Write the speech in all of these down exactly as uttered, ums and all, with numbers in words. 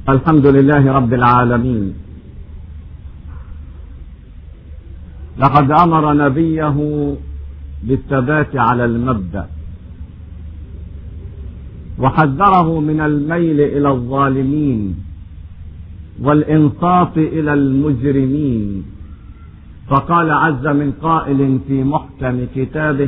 الحمد لله رب العالمين. لقد أمر نبيه بالثبات على المبدأ، وحذره من الميل إلى الظالمين والإنصاف إلى المجرمين، فقال عز من قائل في محكم كتابه: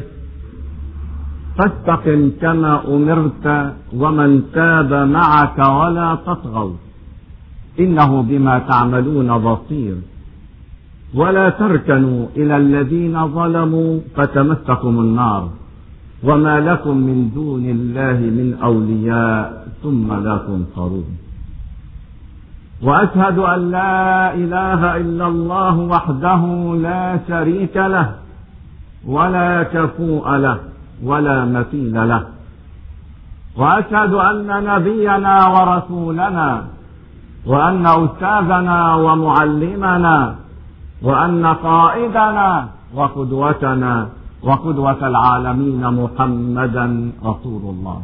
فاستقم كما أمرت ومن تاب معك ولا تطغوا إنه بما تعملون بصير، ولا تركنوا إلى الذين ظلموا فتمسكم النار وما لكم من دون الله من أولياء ثم لا تنصرون. وأشهد أن لا إله إلا الله وحده لا شريك له ولا كفوء له ولا مثيل له، وأشهد أن نبينا ورسولنا وأن أستاذنا ومعلمنا وأن قائدنا وقدوتنا وقدوة العالمين محمدا رسول الله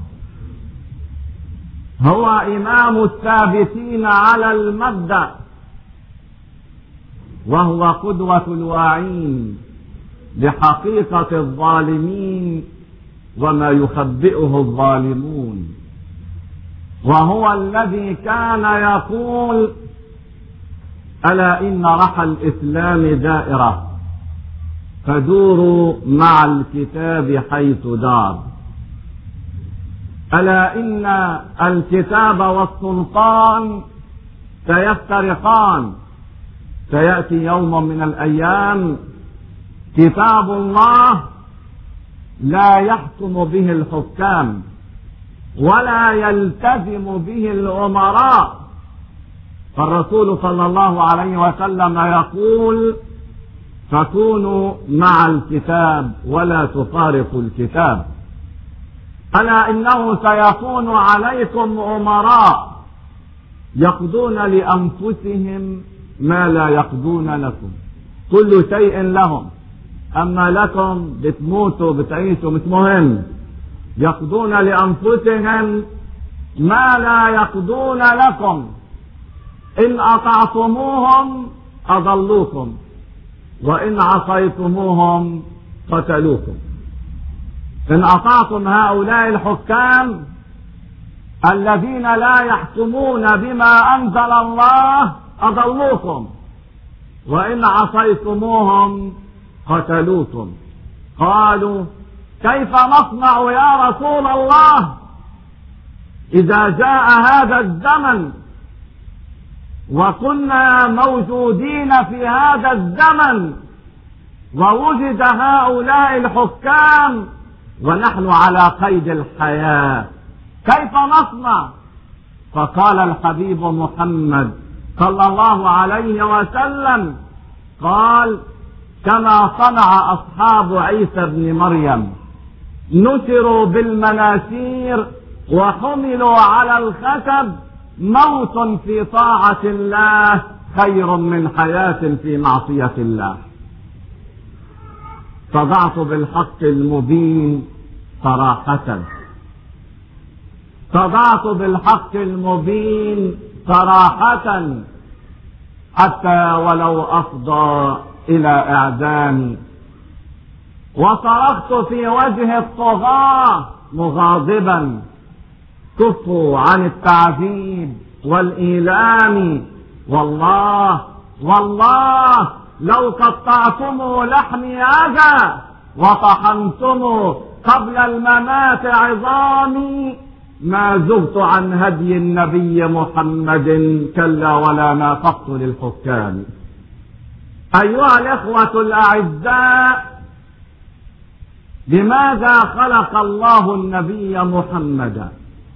هو إمام الثابتين على المبدأ، وهو قدوة الواعين بحقيقة الظالمين وما يخبئه الظالمون، وهو الذي كان يقول: ألا إن رحى الإسلام دائرة فدوروا مع الكتاب حيث دار، ألا إن الكتاب والسلطان سيفترقان، سيأتي يوم من الأيام كتاب الله لا يحكم به الحكام ولا يلتزم به الأمراء، فالرسول صلى الله عليه وسلم يقول: فكونوا مع الكتاب ولا تفارقوا الكتاب. ألا إنه سيكون عليكم أمراء يقضون لأنفسهم ما لا يقضون لكم، كل شيء لهم، أما لكم بتموتوا بتعيشوا مش مهم، يقضون لأنفسهم ما لا يقضون لكم، إن أطعتموهم أضلوكم وإن عصيتموهم قتلوكم. إن أطعتم هؤلاء الحكام الذين لا يحكمون بما أنزل الله أضلوكم، وإن عصيتموهم قتلوكم. قالوا: كيف نصنع يا رسول الله إذا جاء هذا الزمن وكنا موجودين في هذا الزمن ووجد هؤلاء الحكام ونحن على قيد الحياة، كيف نصنع؟ فقال الحبيب محمد صلى الله عليه وسلم، قال: كما صنع أصحاب عيسى بن مريم، نشروا بالمناشير وحملوا على الخشب، موت في طاعة الله خير من حياة في معصية الله. صدعت بالحق المبين صراحة، صدعت بالحق المبين صراحة، حتى ولو أفضى إلى إعدام، وصرخت في وجه الطغاة مغاضبا: كفوا عن التعذيب والإيلام، والله والله لو قطعتم لحمي أذى وطحنتم قبل الممات عظامي ما زغت عن هدي النبي محمد، كلا ولا نافقت للحكام. أيها الإخوة الأعزاء، لماذا خلق الله النبي محمدا؟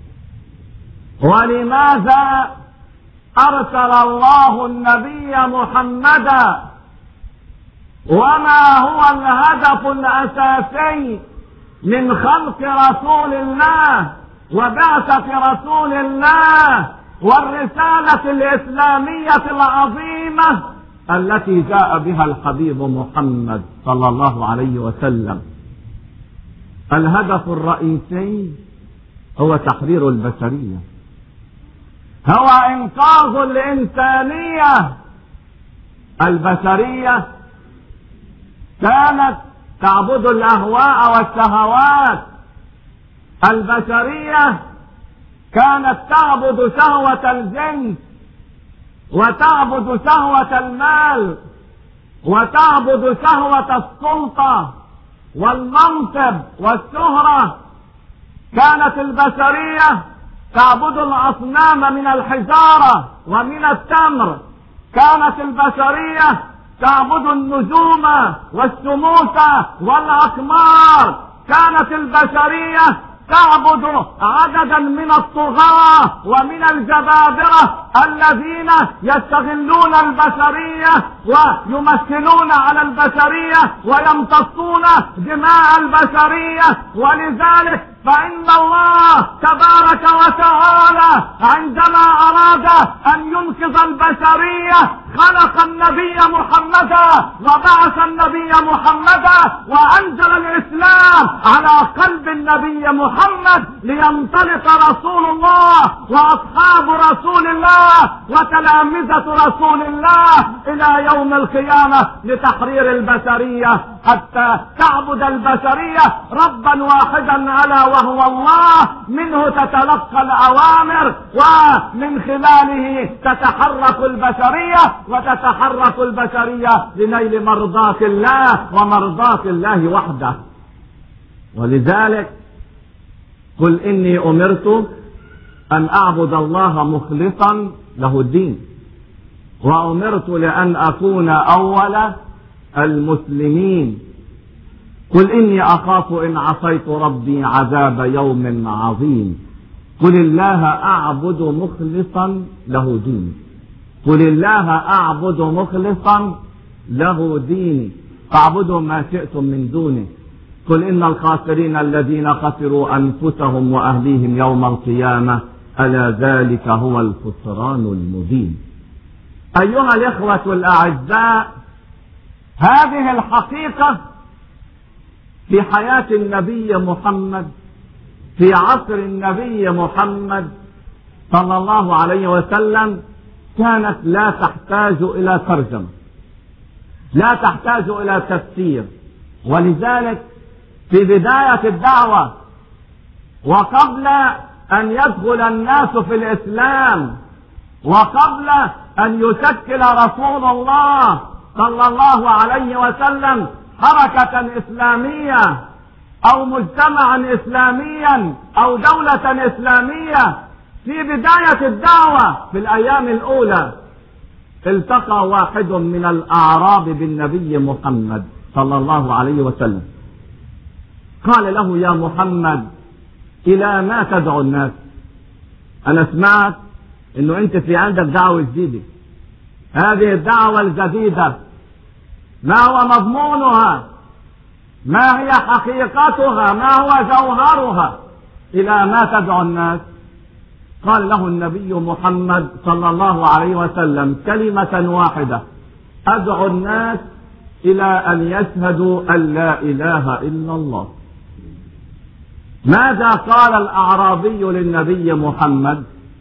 ولماذا أرسل الله النبي محمدا؟ وما هو الهدف الأساسي من خلق رسول الله وبعثة رسول الله والرسالة الإسلامية العظيمة التي جاء بها الحبيب محمد صلى الله عليه وسلم؟ الهدف الرئيسي هو تحرير البشرية، هو إنقاذ الإنسانية البشرية كانت تعبد الأهواء والشهوات. البشرية كانت تعبد شهوة الجنس، وتعبد شهوة المال، وتعبد شهوة السلطة والمنصب والشهرة. كانت البشرية تعبد الأصنام من الحجارة ومن التمر. كانت البشرية تعبد النجوم والشموس والأقمار. كانت البشرية تعبد عددا من الطغاة ومن الجبابرة الذين يستغلون البشرية ويمثلون على البشرية ويمتصون دماء البشرية. ولذلك فإن الله تبارك وتعالى عندما أراد أن ينقذ البشرية خلق النبي محمدا وبعث النبي محمدا وأنزل الإسلام على قلب النبي محمد لينطلق رسول الله وأصحاب رسول الله وتلامذة رسول الله إلى يوم القيامة لتحرير البشرية، حتى تعبد البشرية ربا واحدا على وهو الله، منه تتلقى الأوامر ومن خلاله تتحرك البشرية، وتتحرك البشرية لنيل مرضاة الله ومرضاة الله وحده. ولذلك قل إني أمرت أن أعبد الله مخلصا له الدين، وأمرت لأن أكون أول المسلمين. قل إني أخاف إن عصيت ربي عذاب يوم عظيم. قل الله أعبد مخلصا له ديني. قل الله أعبد مخلصا له ديني، فاعبدوا ما شئتم من دونه. قل إن الخاسرين الذين خسروا أنفسهم وأهليهم يوم القيامة ألا ذلك هو الخسران المبين. أيها الإخوة الأعزاء، هذه الحقيقة في حياة النبي محمد، في عصر النبي محمد صلى الله عليه وسلم، كانت لا تحتاج إلى ترجمة، لا تحتاج إلى تفسير. ولذلك في بداية الدعوة وقبل أن يدخل الناس في الإسلام، وقبل أن يشكل رسول الله صلى الله عليه وسلم حركة إسلامية أو مجتمعا إسلاميا أو دولة إسلامية، في بداية الدعوة في الأيام الأولى التقى واحد من الأعراب بالنبي محمد صلى الله عليه وسلم، قال له: يا محمد، إلى ما تدعو الناس؟ أنا سمعت إنه أنت في عندك دعوة جديدة. هذه الدعوة الجديدة ما هو مضمونها؟ ما هي حقيقتها؟ ما هو جوهرها؟ إلى ما تدعو الناس؟ قال له النبي محمد صلى الله عليه وسلم كلمة واحدة: أدعو الناس إلى أن يشهدوا أن لا إله إلا الله. ماذا قال الأعرابي للنبي محمد؟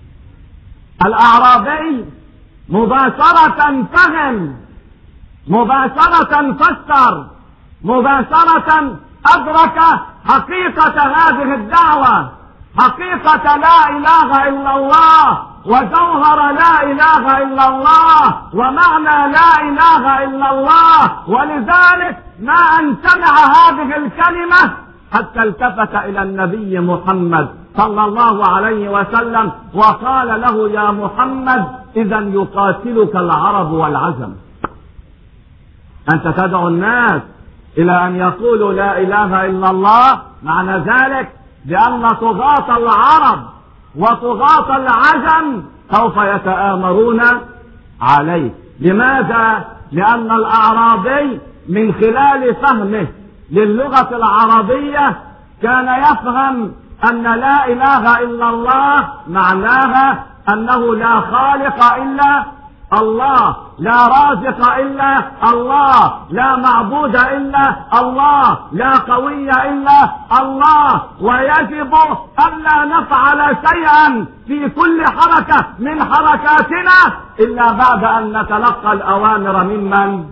الأعرابي مباشرة فهم، مباشرة فسر، مباشرة أدرك حقيقة هذه الدعوة، حقيقة لا إله إلا الله، وجوهر لا إله إلا الله، ومعنى لا إله إلا الله. ولذلك ما أن سمع هذه الكلمة حتى التفت إلى النبي محمد صلى الله عليه وسلم وقال له: يا محمد، إذا يقاتلك العرب والعجم. أنت تدعو الناس إلى أن يقولوا لا إله إلا الله، معنى ذلك بأن طغاة العرب وطغاة العجم سوف يتآمرون عليه. لماذا؟ لأن الأعرابي من خلال فهمه للغة العربية كان يفهم أن لا إله إلا الله معناها أنه لا خالق إلا الله، لا رازق إلا الله، لا معبود إلا الله، لا قوي إلا الله. ويجب ألا نفعل شيئا في كل حركة من حركاتنا إلا بعد أن نتلقى الأوامر ممن؟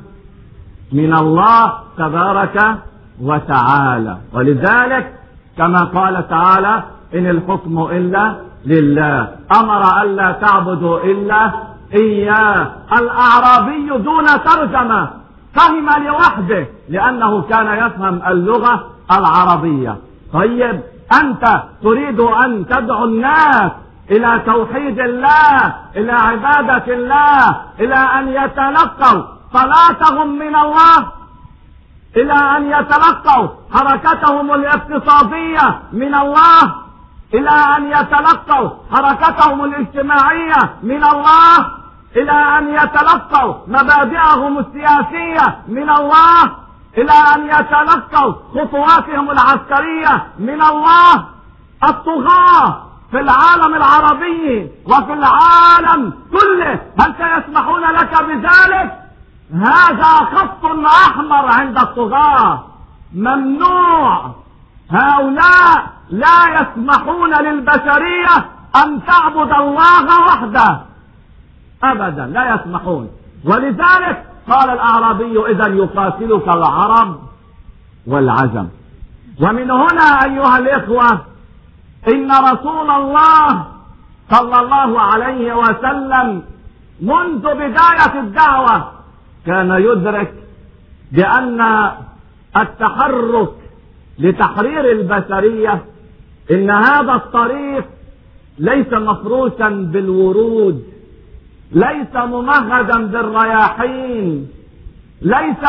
من الله تبارك وتعالى. ولذلك كما قال تعالى: إن الحكم إلا لله، أمر ألا تعبدوا إلا إياه. الأعرابي دون ترجمة فهم لوحده لأنه كان يفهم اللغة العربية. طيب أنت تريد أن تدعو الناس إلى توحيد الله، إلى عبادة الله، إلى أن يتلقوا صلاتهم من الله، إلى أن يتلقوا حركتهم الاقتصادية من الله، إلى أن يتلقوا حركتهم الاجتماعية من الله، إلى أن يتلقوا مبادئهم السياسية من الله، إلى أن يتلقوا خطواتهم العسكرية من الله. الطغاة في العالم العربي وفي العالم كله هل سيسمحون لك بذلك؟ هذا خط أحمر عند الطغاة، ممنوع. هؤلاء لا يسمحون للبشرية أن تعبد الله وحده أبدا، لا يسمحون. ولذلك قال الأعرابي: إذا يقاتلك العرب والعجم. ومن هنا أيها الإخوة إن رسول الله صلى الله عليه وسلم منذ بداية الدعوة كان يدرك بأن التحرك لتحرير البشرية إن هذا الطريق ليس مفروشا بالورود، ليس ممهدا بالرياحين، ليس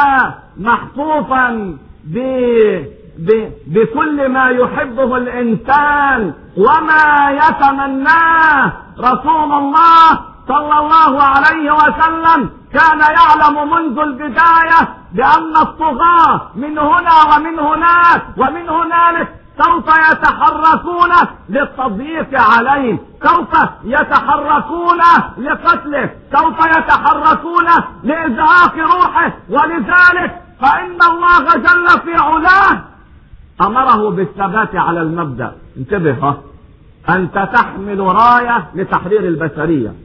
محفوفا ب... ب... بكل ما يحبه الإنسان وما يتمناه. رسول الله صلى الله عليه وسلم كان يعلم منذ البداية بأن الطغاة من هنا ومن هناك ومن هنالك سوف يتحركون للتضييق عليه، سوف يتحركون لقتله، سوف يتحركون لإزهاق روحه. ولذلك فإن الله جل في علاه أمره بالثبات على المبدأ. انتبه، أنت تحمل راية لتحرير البشرية،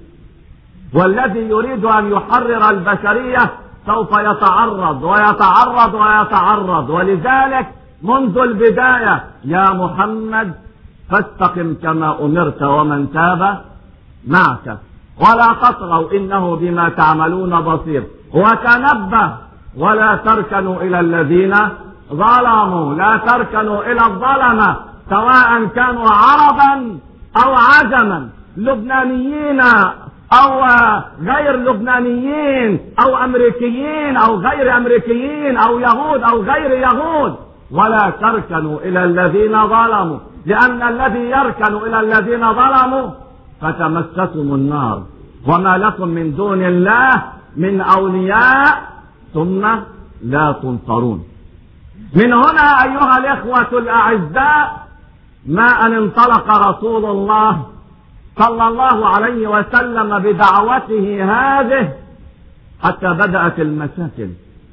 والذي يريد أن يحرر البشرية سوف يتعرض ويتعرض ويتعرض. ولذلك منذ البداية: يا محمد فاستقم كما أمرت ومن تاب معك ولا تطغوا إنه بما تعملون بصير، وتنبه ولا تركنوا إلى الذين ظلموا، لا تركنوا إلى الظلمة سواء كانوا عربا أو عجما، لبنانيين أو غير لبنانيين، أو أمريكيين أو غير أمريكيين، أو يهود أو غير يهود. ولا تركنوا إلى الذين ظلموا، لأن الذي يركن إلى الذين ظلموا فتمسكم النار وما لكم من دون الله من أولياء ثم لا تنصرون. من هنا أيها الإخوة الأعزاء ما أن انطلق رسول الله صلى الله عليه وسلم بدعوته هذه حتى بدأت المشاكل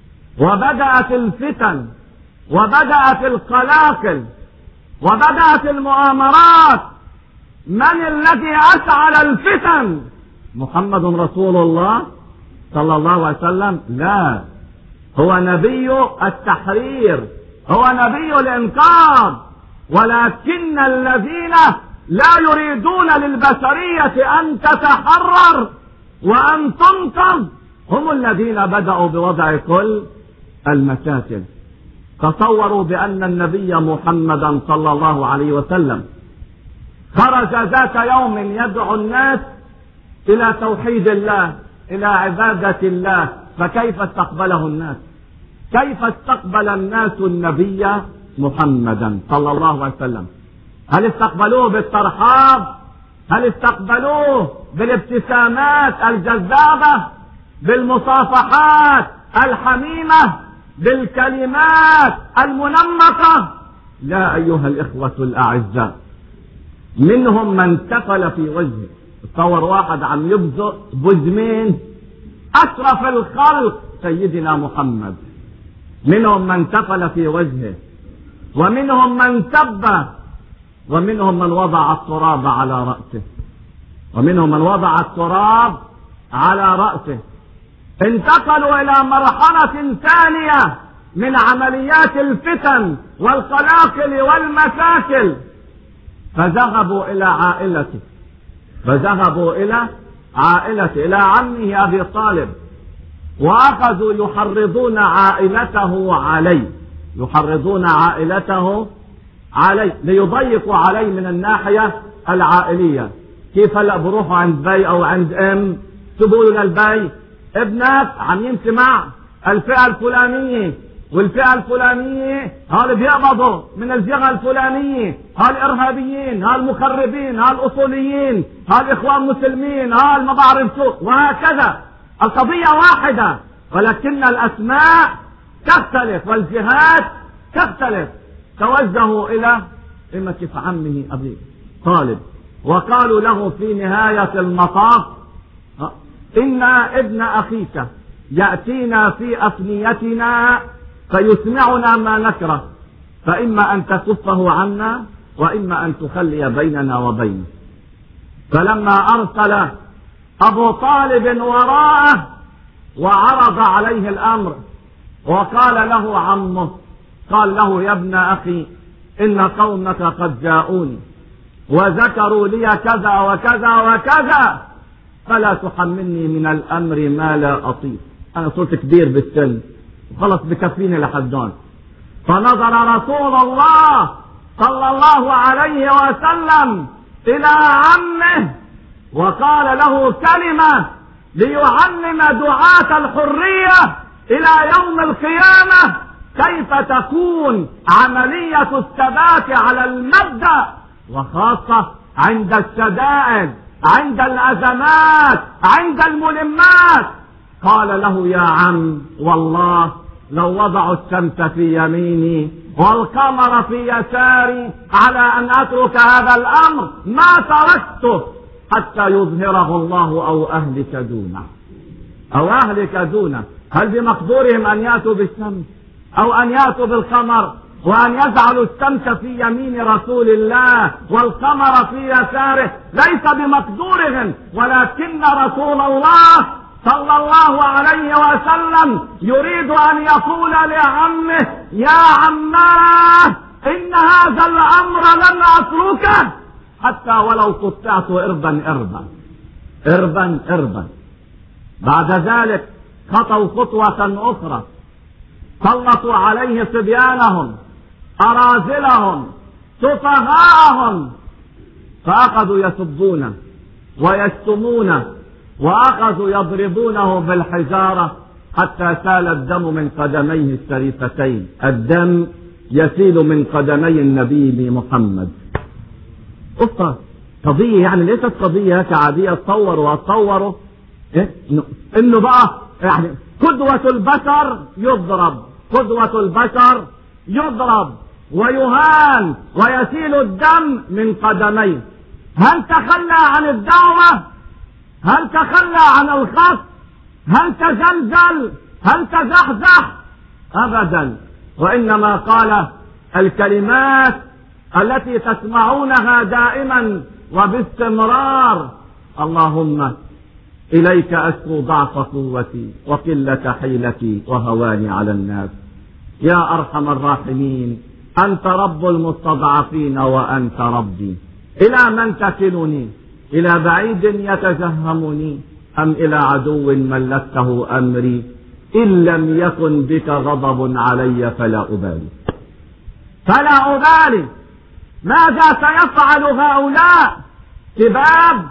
وبدأت الفتن وبدأت القلاقل وبدأت المؤامرات. من الذي أشعل الفتن؟ محمد رسول الله صلى الله عليه وسلم؟ لا، هو نبي التحرير، هو نبي الإنقاذ. ولكن الذين لا يريدون للبشرية أن تتحرر وأن تنقذ هم الذين بدأوا بوضع كل المشاكل. تصوروا بأن النبي محمدا صلى الله عليه وسلم خرج ذات يوم يدعو الناس إلى توحيد الله، إلى عبادة الله، فكيف استقبله الناس؟ كيف استقبل الناس النبي محمدا صلى الله عليه وسلم؟ هل استقبلوه بالترحاب؟ هل استقبلوه بالابتسامات الجذابة، بالمصافحات الحميمة، بالكلمات المنمقة؟ لا أيها الإخوة الأعزاء، منهم من تفل في وجهه. تصور واحد عم يبزق بزمين أشرف الخلق سيدنا محمد، منهم من تفل في وجهه، ومنهم من سب، ومنهم من وضع التراب على رأسه، ومنهم من وضع التراب على رأسه. انتقلوا إلى مرحلة ثانية من عمليات الفتن والقلاقل والمشاكل، فذهبوا إلى عائلته، فذهبوا إلى عائلته إلى عمه أبي طالب، وأخذوا يحرضون عائلته عليه، يحرضون عائلته عليه ليضيقوا عليه من الناحية العائلية. كيف هلا بروحوا عند بي أو عند أم تقولوا للبي ابنك عم يمشي مع الفئة الفلانية، والفئة الفلانية هال بيقبضوا من الجهة الفلانية، هال إرهابيين، هال مخربين، هال أصوليين، هال إخوان مسلمين، هال ما بعرف شو، وهكذا. القضية واحدة ولكن الأسماء تختلف والجهات تختلف. توجهوا إلى إمة عمه أبي طالب وقالوا له في نهاية المطاف إن ابن أخيك يأتينا في أفنيتنا فيسمعنا ما نكره، فإما أن تكفه عنا وإما أن تخلي بيننا وبينه. فلما أرسل أبو طالب وراءه وعرض عليه الأمر وقال له عمه، قال له يا ابن أخي إن قومك قد جاءوني وذكروا لي كذا وكذا وكذا، فلا تحملني من الأمر ما لا أطيق، أنا صرت كبير بالسن خلص بكفيني لحدون. فنظر رسول الله صلى الله عليه وسلم إلى عمه وقال له كلمة ليعلم دعاة الحرية إلى يوم القيامة كيف تكون عملية الثبات على المبدأ، وخاصة عند الشدائد، عند الأزمات، عند الملمات. قال له يا عم والله لو وضعوا الشمس في يميني والقمر في يساري على أن أترك هذا الأمر ما تركته حتى يظهره الله أو أهلك دونه، أو أهلك دونه. هل بمقدورهم أن يأتوا بالشمس أو أن يأتوا بالقمر وأن يجعلوا الشمس في يمين رسول الله والقمر في يساره؟ ليس بمقدورهم، ولكن رسول الله صلى الله عليه وسلم يريد أن يقول لعمه يا عماه إن هذا الأمر لن أتركه حتى ولو قطعت إربا إربا إربا إربا. بعد ذلك خطوا خطوة أخرى، سلطوا عليه صبيانهم، أراذلهم، سفهاءهم، فأخذوا يسبونه ويشتمونه وأخذوا يضربونه بالحجارة حتى سال الدم من قدميه الشريفتين. الدم يسيل من قدمي النبي محمد. قصة قضية يعني ليست قضية هيك عادية تصوروا وتصوروا إيه؟ إنه بقى يعني قدوة البشر يضرب، قدوة البشر يضرب ويهان ويسيل الدم من قدميه. هل تخلى عن الدعوة؟ هل تخلى عن الخط؟ هل تزلزل؟ هل تزحزح؟ أبدا، وإنما قال الكلمات التي تسمعونها دائما وباستمرار: اللهم إليك أشكو ضعف قوتي وقلة حيلتي وهواني على الناس، يا أرحم الراحمين، أنت رب المستضعفين وأنت ربي، إلى من تكلني؟ إلى بعيد يتجهمني أم إلى عدو ملكته أمري؟ إن لم يكن بك غضب علي فلا أبالي، فلا أبالي. ماذا سيفعل هؤلاء؟ كباب،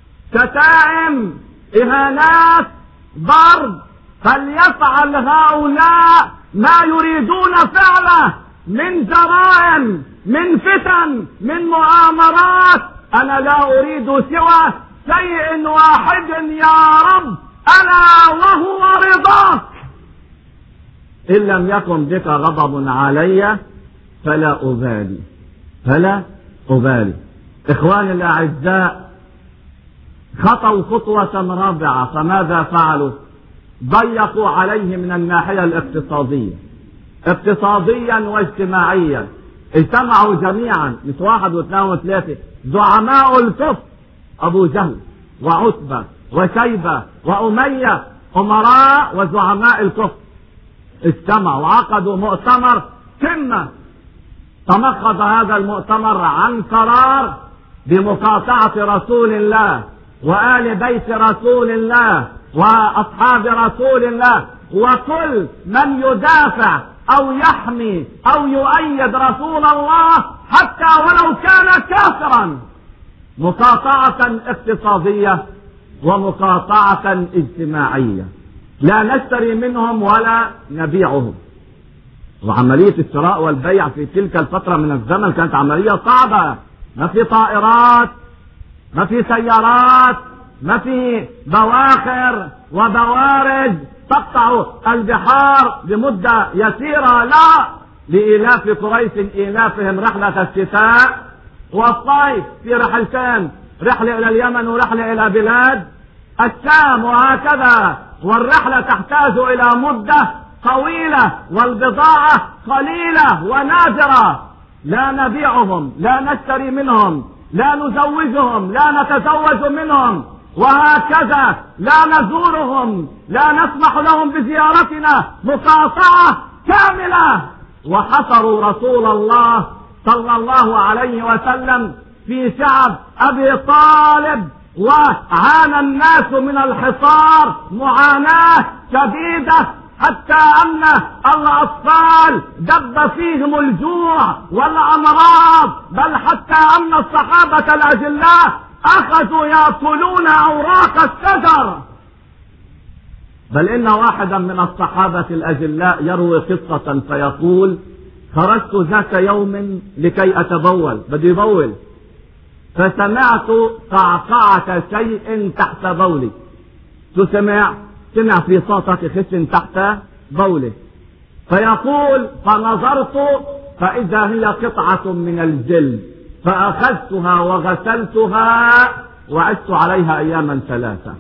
شتائم، إهانات، ضرب. فليفعل هؤلاء ما يريدون فعله من جرائم، من فتن، من مؤامرات. أنا لا أريد سوى شيء واحد يا رب، ألا وهو رضاك. إن لم يكن بك غضب علي فلا أبالي، فلا أبالي. إخواني الأعزاء، خطوا خطوة رابعة، فماذا فعلوا؟ ضيقوا عليه من الناحية الاقتصادية، اقتصاديا واجتماعيا. اجتمعوا جميعا، مش واحد واثنين وثلاثة، زعماء الكفر، ابو جهل وعتبة وشيبة وأمية، أمراء وزعماء الكفر، اجتمعوا وعقدوا مؤتمر قمة. تمخض هذا المؤتمر عن قرار بمقاطعة رسول الله وآل بيت رسول الله وأصحاب رسول الله وكل من يدافع أو يحمي أو يؤيد رسول الله حتى ولو كان كافرا، مقاطعة اقتصادية ومقاطعة اجتماعية، لا نشتري منهم ولا نبيعهم. وعملية الشراء والبيع في تلك الفترة من الزمن كانت عملية صعبة، ما في طائرات، ما في سيارات، ما في بواخر وبوارج تقطع البحار لمدة يسيرة، لا، لإيلاف قريش إيلافهم رحلة الشتاء والصيف في رحلتين، رحلة إلى اليمن ورحلة إلى بلاد الشام وهكذا، والرحلة تحتاج إلى مدة طويلة والبضاعة قليلة ونادرة. لا نبيعهم، لا نشتري منهم، لا نزوجهم، لا نتزوج منهم، وهكذا لا نزورهم، لا نسمح لهم بزيارتنا، مقاطعة كاملة. وحصروا رسول الله صلى الله عليه وسلم في شعب أبي طالب، وعانى الناس من الحصار معاناة شديدة، حتى أن الأطفال دب فيهم الجوع والأمراض، بل حتى أن الصحابة الأجلاء أخذوا يأكلون أوراق الشجر. بل إن واحدا من الصحابة الأجلاء يروي قصة فيقول: خرجت ذات يوم لكي أتبول، بدي يبول، فسمعت قعقعة شيء تحت بولي. تسمع سمع في صوت خش تحت بوله، فيقول: فنظرت فإذا هي قطعة من الجلد، فأخذتها وغسلتها وعشت عليها أياما ثلاثة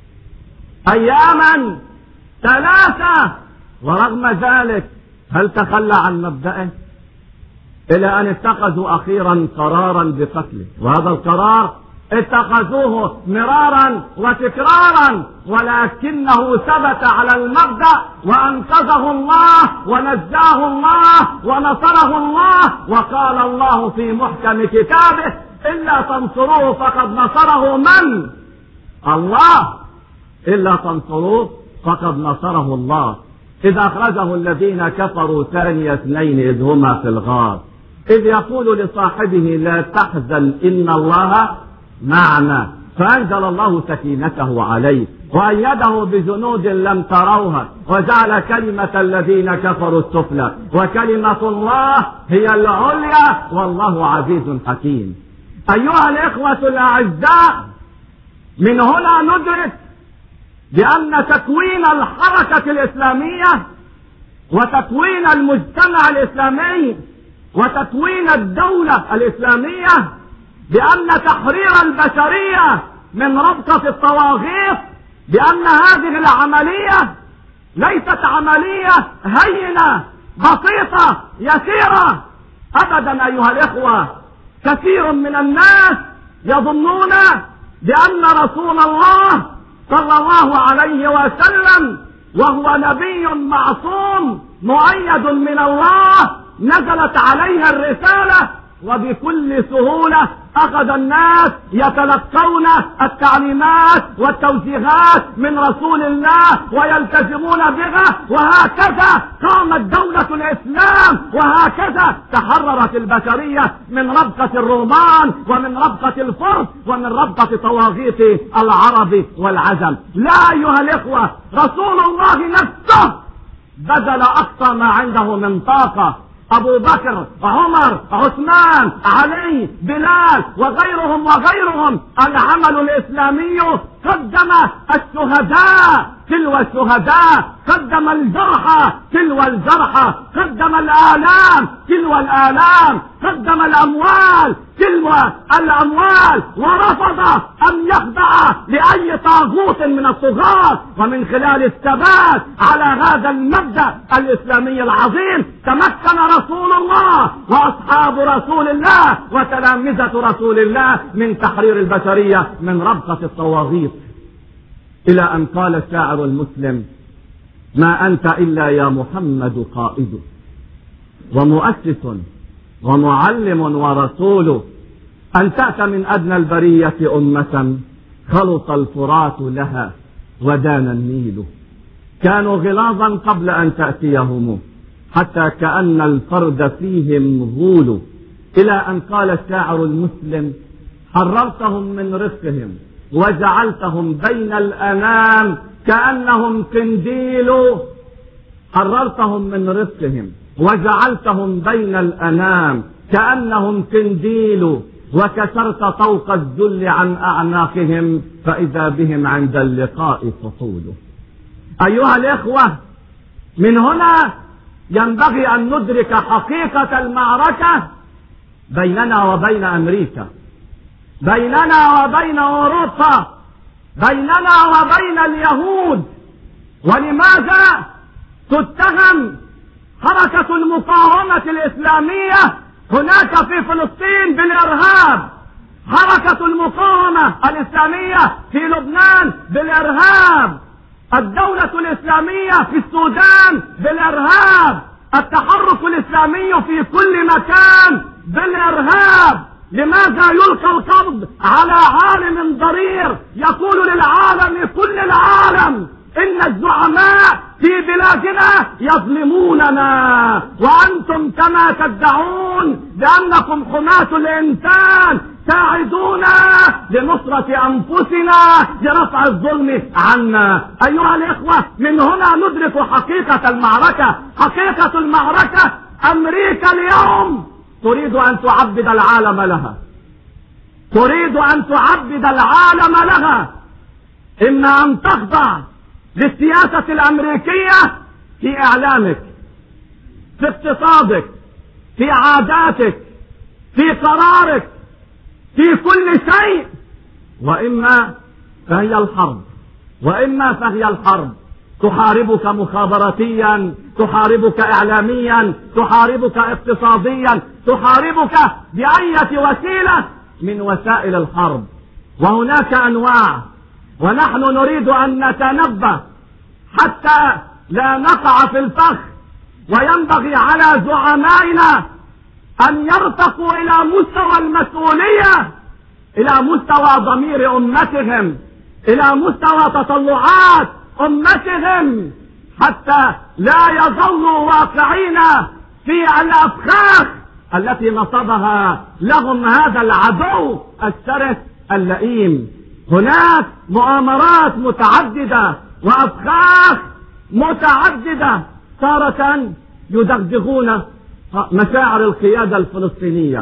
أياما ثلاثة ورغم ذلك هل تخلى عن مبدئه؟ إلى أن اتخذوا أخيرا قرارا بقتله، وهذا القرار اتخذوه مرارا وتكرارا، ولكنه ثبت على المبدأ وأنقذه الله ونجاه الله ونصره الله. وقال الله في محكم كتابه: إلا تنصروه فقد نصره من؟ الله. إلا تنصروه فقد نصره الله، إذ أخرجه الذين كفروا ثاني اثنين إذ هما في الغار، إذ يقول لصاحبه: لا تحزن إن الله معنا، فأنزل الله سكينته عليه وأيده بجنود لم تروها وجعل كلمة الذين كفروا السفلى وكلمة الله هي العليا والله عزيز حكيم. أيها الإخوة الأعزاء، من هنا ندرك بأن تكوين الحركة الإسلامية وتكوين المجتمع الإسلامي وتكوين الدولة الإسلامية، بأن تحرير البشرية من ربطة الطواغيت، بأن هذه العملية ليست عملية هينة بسيطة يسيرة أبدا. أيها الإخوة، كثير من الناس يظنون بأن رسول الله صلى الله عليه وسلم وهو نبي معصوم مؤيد من الله نزلت عليه الرسالة، وبكل سهولة أخذ الناس يتلقون التعليمات والتوجيهات من رسول الله ويلتزمون بها، وهكذا قامت دولة الإسلام، وهكذا تحررت البشرية من ربطة الرومان ومن ربطة الفرس ومن ربطة طواغيت العرب والعجم. لا أيها الإخوة، رسول الله نفسه بذل أقصى ما عنده من طاقة. أبو بكر، عمر، عثمان، علي، بلال وغيرهم وغيرهم، العمل الإسلامي قدم الشهداء تلو الشهداء، قدم الجرحى تلو الجرحى، قدم الآلام تلو الآلام، قدم الأموال تلو الأموال ورفض أن يخضع لأي طاغوت من الطغاة، ومن خلال الثبات على هذا المبدأ الإسلامي العظيم تمكن رسول الله وأصحاب رسول الله وتلامذة رسول الله من تحرير البشرية من ربطة الطواغيت، إلى أن قال الشاعر المسلم: ما أنت إلا يا محمد قائد ومؤسس ومعلم ورسول، أنشأت من أدنى البرية أمة خلط الفرات لها ودان النيل، كانوا غلاظا قبل أن تأتيهم حتى كأن الفرد فيهم غول، إلى أن قال الشاعر المسلم: حررتهم من رفقهم وجعلتهم بين الأنام كأنهم قنديل، حررتهم من رفقهم وجعلتهم بين الأنام كأنهم قنديل، وكسرت طوق الذل عن أعناقهم فإذا بهم عند اللقاء فصول. أيها الإخوة، من هنا ينبغي أن ندرك حقيقة المعركة بيننا وبين أمريكا، بيننا وبين أوروبا، بيننا وبين اليهود. ولماذا تتهم حركة المقاومة الإسلامية هناك في فلسطين بالإرهاب، حركة المقاومة الإسلامية في لبنان بالإرهاب، الدولة الإسلامية في السودان بالإرهاب، التحرك الإسلامي في كل مكان بالإرهاب؟ لماذا يلقى القبض على عالم ضرير يقول للعالم كل العالم إن الزعماء في بلادنا يظلموننا، وأنتم كما تدعون بأنكم حماة الإنسان ساعدونا لنصرة أنفسنا لرفع الظلم عنا. أيها الإخوة، من هنا ندرك حقيقة المعركة. حقيقة المعركة أمريكا اليوم تريد أن تعبد العالم لها، تريد أن تعبد العالم لها، إما أن تخضع للسياسة الأمريكية في إعلامك، في اقتصادك، في عاداتك، في قرارك، في كل شيء، وإما فهي الحرب، وإما فهي الحرب تحاربك مخابراتيا، تحاربك إعلاميا، تحاربك اقتصاديا، تحاربك بأية وسيلة من وسائل الحرب. وهناك أنواع، ونحن نريد أن نتنبه حتى لا نقع في الفخ. وينبغي على زعمائنا أن يرتقوا إلى مستوى المسؤولية، إلى مستوى ضمير أمتهم، إلى مستوى تطلعات أمتهم، حتى لا يظلوا واقعين في الأفخاخ التي نصبها لهم هذا العدو الشرس اللئيم. هناك مؤامرات متعددة وأفخاخ متعددة، تارة يدغدغون مشاعر القيادة الفلسطينية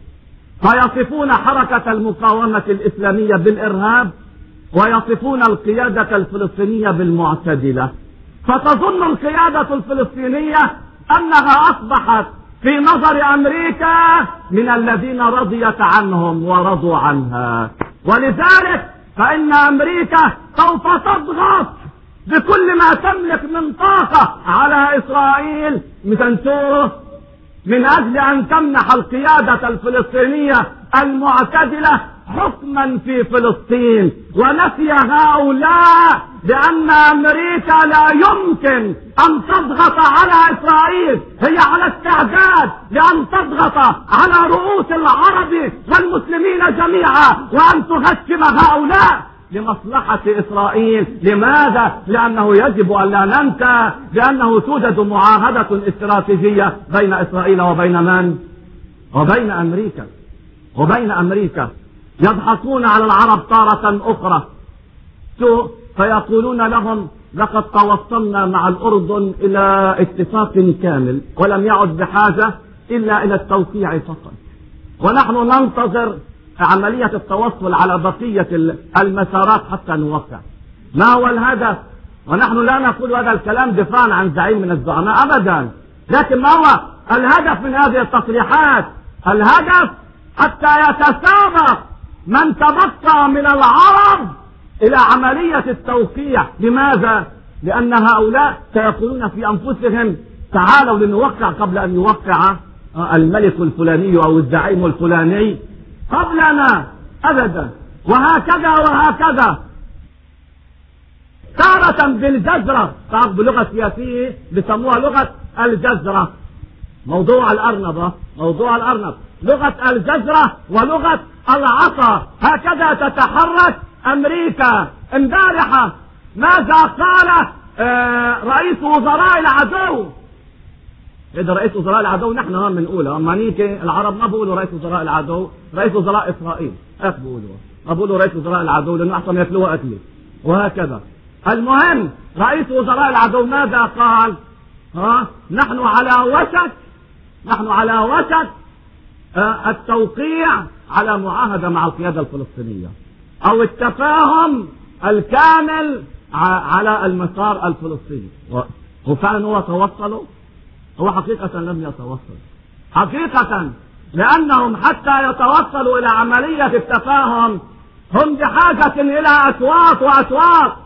فيصفون حركة المقاومة الإسلامية بالإرهاب، ويصفون القيادة الفلسطينية بالمعتدلة، فتظن القيادة الفلسطينية أنها أصبحت في نظر أمريكا من الذين رضيت عنهم ورضوا عنها. ولذلك فإن أمريكا سوف تضغط بكل ما تملك من طاقة على إسرائيل تنشره من أجل أن تمنح القيادة الفلسطينية المعتدلة حكما في فلسطين. ونسي هؤلاء بأن أمريكا لا يمكن أن تضغط على إسرائيل، هي على استعداد لأن تضغط على رؤوس العرب والمسلمين جميعا وأن تهشم هؤلاء لمصلحة إسرائيل. لماذا؟ لأنه يجب أن لا ننسى بأنه توجد معاهدة استراتيجية بين إسرائيل وبين من؟ وبين أمريكا، وبين أمريكا. يضحكون على العرب تارة أخرى فيقولون لهم لقد توصلنا مع الأردن إلى اتفاق كامل ولم يعد بحاجة إلا إلى التوقيع فقط، ونحن ننتظر عملية التوصل على بقية المسارات حتى نوقع. ما هو الهدف؟ ونحن لا نقول هذا الكلام دفاعا عن زعيم من الزعماء أبدا، لكن ما هو الهدف من هذه التصريحات؟ الهدف حتى يتسابق من تبقى من العرب إلى عملية التوقيع. لماذا؟ لأن هؤلاء سيقولون في أنفسهم تعالوا لنوقع قبل أن يوقع الملك الفلاني أو الزعيم الفلاني قبلنا أبدا، وهكذا وهكذا. تارة بالجزرة، تعرف بلغة سياسية بسموها لغة الجزرة، موضوع الأرنب، موضوع الأرنب لغة الجزرة ولغة العصا. هكذا تتحرك أمريكا. امبارحة ماذا قال آه رئيس وزراء العدو؟ إذا رئيس وزراء العدو نحن هم بنقولها، أما نيك العرب ما بيقولوا رئيس وزراء العدو، رئيس وزراء إسرائيل هيك بيقولوا، ما بيقولوا رئيس وزراء العدو لأنه أحسن ياكلوها أكله، وهكذا. المهم رئيس وزراء العدو ماذا قال؟ ها نحن على وشك نحن على وشك آه التوقيع على معاهدة مع القيادة الفلسطينية أو التفاهم الكامل على المسار الفلسطيني. وفعلا هو توصلوا؟ هو حقيقة لم يتوصل حقيقة، لأنهم حتى يتوصلوا إلى عملية التفاهم هم بحاجة إلى أشواط وأشواط.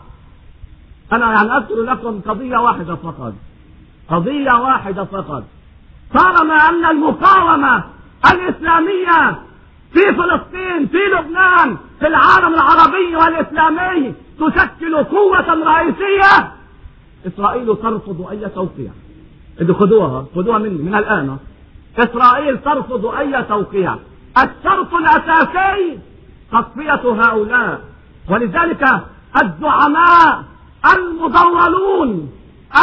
أنا يعني أذكر لكم قضية واحدة فقط، قضية واحدة فقط. طالما أن المقاومة الإسلامية في فلسطين، في لبنان، في العالم العربي والإسلامي تشكل قوة رئيسية، إسرائيل ترفض أي توقيع. اللي خدوها خدوها مني من الآن، إسرائيل ترفض أي توقيع. الشرط الأساسي تصفية هؤلاء. ولذلك الزعماء المضللون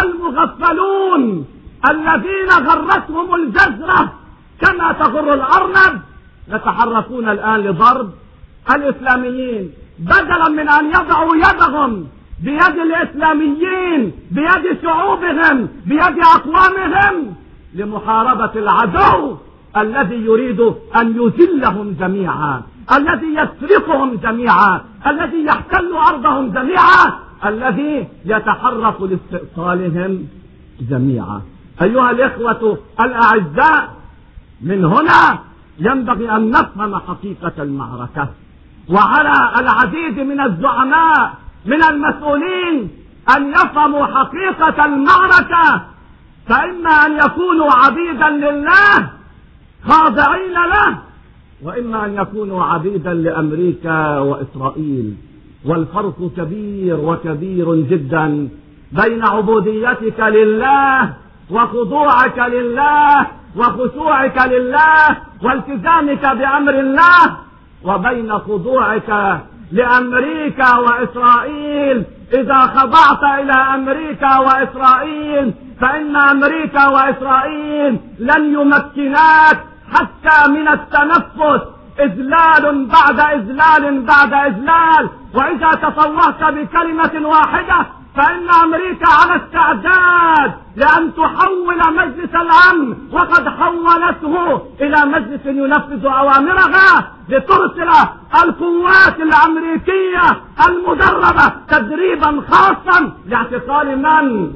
المغفلون الذين غرتهم الجزرة كما تغر الأرنب يتحركون الآن لضرب الإسلاميين، بدلا من أن يضعوا يدهم بيد الإسلاميين، بيد شعوبهم، بيد أقوامهم لمحاربة العدو الذي يريد أن يذلهم جميعا، الذي يسرقهم جميعا، الذي يحتل أرضهم جميعا، الذي يتحرك لاستئصالهم جميعا. أيها الإخوة الأعزاء، من هنا ينبغي أن نفهم حقيقة المعركة، وعلى العديد من الزعماء من المسؤولين أن يفهموا حقيقة المعركة، فإما أن يكونوا عبيدا لله خاضعين له، وإما أن يكونوا عبيدا لأمريكا وإسرائيل. والفرق كبير وكبير جدا بين عبوديتك لله وخضوعك لله وخشوعك لله والتزامك بأمر الله، وبين خضوعك لأمريكا وإسرائيل. إذا خضعت إلى أمريكا وإسرائيل فإن أمريكا وإسرائيل لن يمكناك حتى من التنفس، إذلال بعد إذلال بعد إذلال. وإذا تصوّرت بكلمة واحدة فإن أمريكا على استعداد لأن تحول مجلس الأمن، وقد حولته إلى مجلس ينفذ أوامرها، لترسل القوات الأمريكية المدربة تدريبا خاصا لاعتقال من؟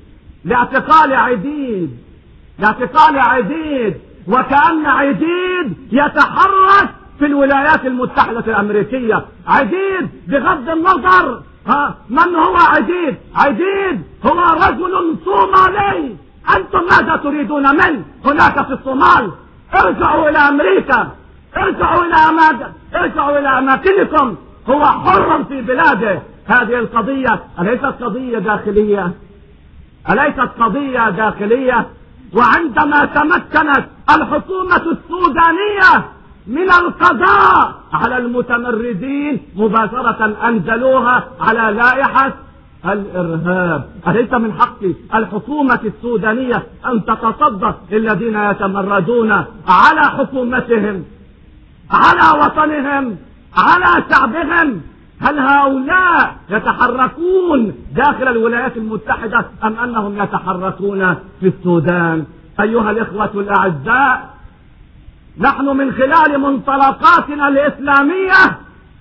لاعتقال عديد، لاعتقال عديد. وكأن عديد يتحرك في الولايات المتحدة الأمريكية. عديد بغض النظر ها من هو عديد، عديد هو رجل صومالي. أنتم ماذا تريدون منه هناك في الصومال؟ ارجعوا إلى أمريكا، ارجعوا إلى أماكن، ارجعوا إلى أماكنكم. هو حر في بلاده. هذه القضية أليست قضية داخلية؟ أليست قضية داخلية؟ وعندما تمكنت الحكومة السودانية من القضاء على المتمردين مباشرة أنزلوها على لائحة الإرهاب. أليس من حق الحكومة السودانية أن تتصدى للذين يتمردون على حكومتهم، على وطنهم، على شعبهم؟ هل هؤلاء يتحركون داخل الولايات المتحدة أم أنهم يتحركون في السودان؟ أيها الإخوة الأعزاء، نحن من خلال منطلقاتنا الإسلامية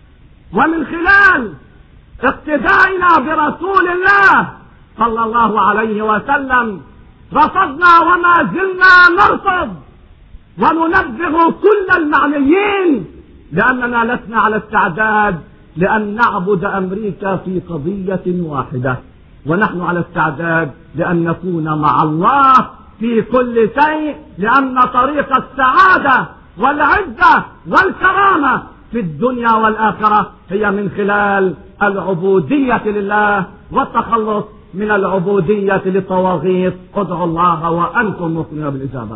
ومن خلال اقتدائنا برسول الله صلى الله عليه وسلم رفضنا وما زلنا نرفض وننبه كل المعنيين لأننا لسنا على استعداد لأن نعبد أمريكا في قضية واحدة، ونحن على استعداد لأن نكون مع الله في كل شيء، لأن طريق السعادة والعزة والكرامة في الدنيا والآخرة هي من خلال العبودية لله والتخلص من العبودية للطواغيت. ادعوا الله وأنتم موقنون بالإجابة.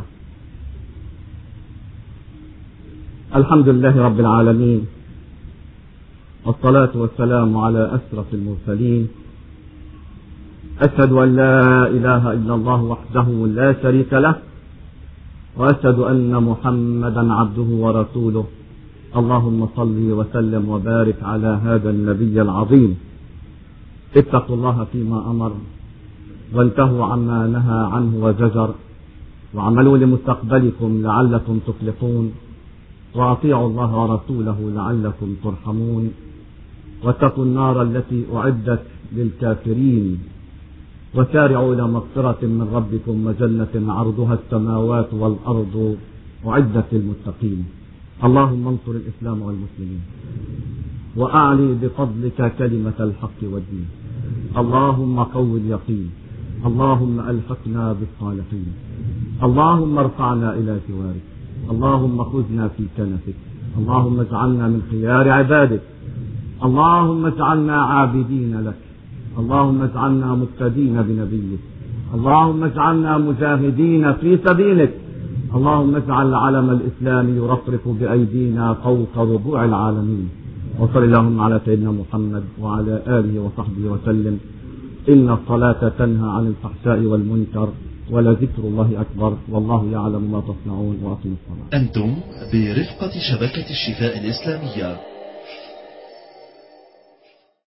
الحمد لله رب العالمين، والصلاة والسلام على أشرف المرسلين. أشهد أن لا إله إلا الله وحده لا شريك له، وأشهد أن محمدا عبده ورسوله. اللهم صل وسلم وبارك على هذا النبي العظيم. اتقوا الله فيما أمر، وانتهوا عما نهى عنه وزجر، وعملوا لمستقبلكم لعلكم تفلحون، وأطيعوا الله ورسوله لعلكم ترحمون، واتقوا النار التي أعدت للكافرين، وسارعوا إلى مغفرة من ربكم وجنة عرضها السماوات والأرض أعدت للمتقين. اللهم انصر الإسلام والمسلمين، وأعلي بفضلك كلمة الحق والدين. اللهم قو اليقين، اللهم ألحقنا بالصالحين، اللهم ارفعنا إلى جوارك، اللهم خذنا في كنفك، اللهم اجعلنا من خيار عبادك، اللهم اجعلنا عابدين لك، اللهم اجعلنا مقتدين بنبيك، اللهم اجعلنا مجاهدين في سبيلك، اللهم اجعل علم الإسلام يرفرف بأيدينا فوق ربوع العالمين. وصل اللهم على سيدنا محمد وعلى آله وصحبه وسلم. إن الصلاة تنهى عن الفحشاء والمنكر، ولذكر الله أكبر، والله يعلم ما تصنعون. وأقيموا الصلاة. أنتم برفقة شبكة الشفاء الإسلامية.